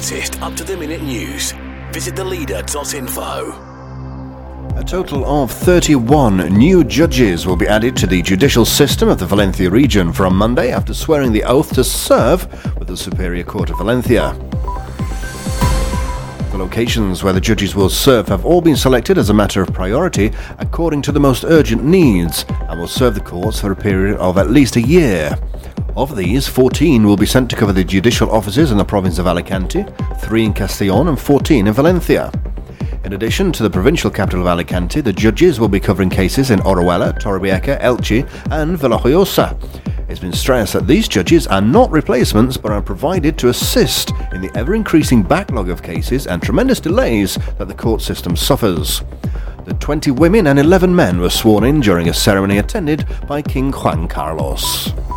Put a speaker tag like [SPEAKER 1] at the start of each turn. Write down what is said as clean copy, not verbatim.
[SPEAKER 1] latest up-to-the-minute news, visit theleader.info.
[SPEAKER 2] A total of 31 new judges will be added to the judicial system of the Valencia region from Monday after swearing the oath to serve with the Superior Court of Valencia. The locations where the judges will serve have all been selected as a matter of priority according to the most urgent needs and will serve the courts for a period of at least a year. Of these, 14 will be sent to cover the judicial offices in the province of Alicante, 3 in Castellón and 14 in Valencia. In addition to the provincial capital of Alicante, the judges will be covering cases in Orihuela, Torrevieja, Elche and Villajoyosa. It's been stressed that these judges are not replacements but are provided to assist in the ever-increasing backlog of cases and tremendous delays that the court system suffers. The 20 women and 11 men were sworn in during a ceremony attended by King Juan Carlos.